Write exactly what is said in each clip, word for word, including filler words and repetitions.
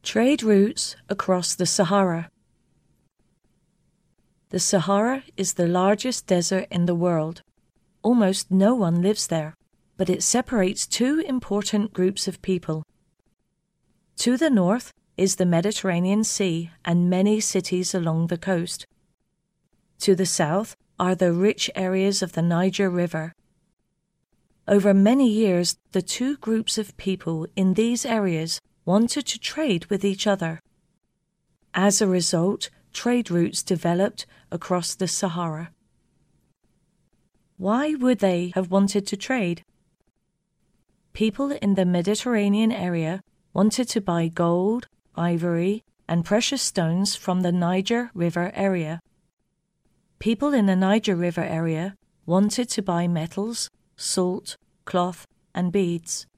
Trade routes across the Sahara. The Sahara is the largest desert in the world. Almost no one lives there, but it separates two important groups of people. To the north is the Mediterranean Sea and many cities along the coast. To the south are the rich areas of the Niger River. Over many years, the two groups of people in these areas wanted to trade with each other. As a result, trade routes developed across the Sahara. Why would they have wanted to trade? People in the Mediterranean area wanted to buy gold, ivory, and precious stones from the Niger River area. People in the Niger River area wanted to buy metals, salt, cloth, and beads.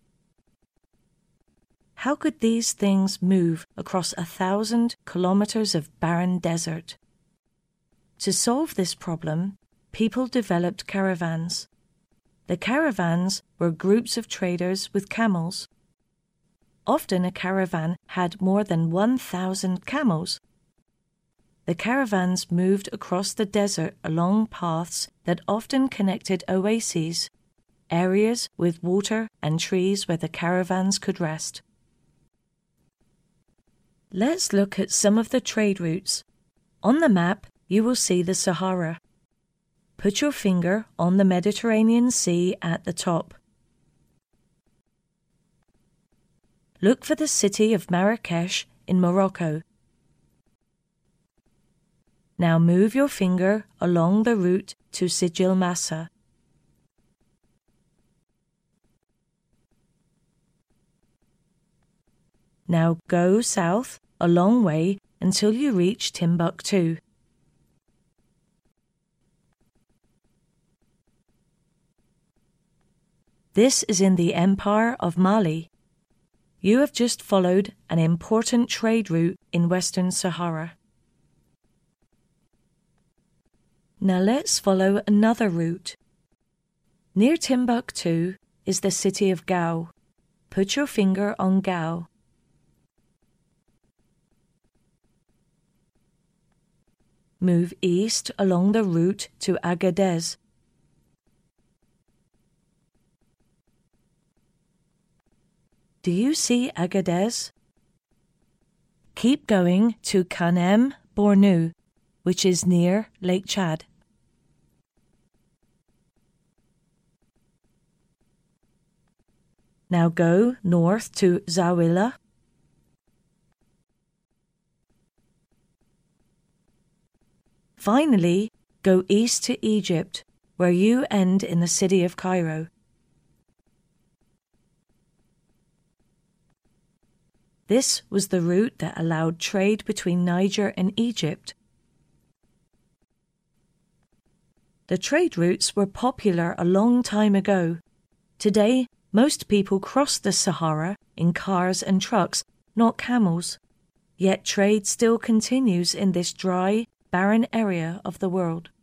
How could these things move across a thousand kilometers of barren desert? To solve this problem, people developed caravans. The caravans were groups of traders with camels. Often a caravan had more than one thousand camels. The caravans moved across the desert along paths that often connected oases, areas with water and trees where the caravans could rest. Let's look at some of the trade routes. On the map, you will see the Sahara. Put your finger on the Mediterranean Sea at the top. Look for the city of Marrakesh in Morocco. Now move your finger along the route to Sijil Massa. Now go south a long way until you reach Timbuktu. This is in the Empire of Mali. You have just followed an important trade route in Western Sahara. Now let's follow another route. Near Timbuktu is the city of Gao. Put your finger on Gao. Move east along the route to Agadez. Do you see Agadez? Keep going to Kanem Bornu, which is near Lake Chad. Now go north to Zawila. Finally, go east to Egypt, where you end in the city of Cairo. This was the route that allowed trade between Niger and Egypt. The trade routes were popular a long time ago. Today, most people cross the Sahara in cars and trucks, not camels. Yet trade still continues in this dry, barren area of the world.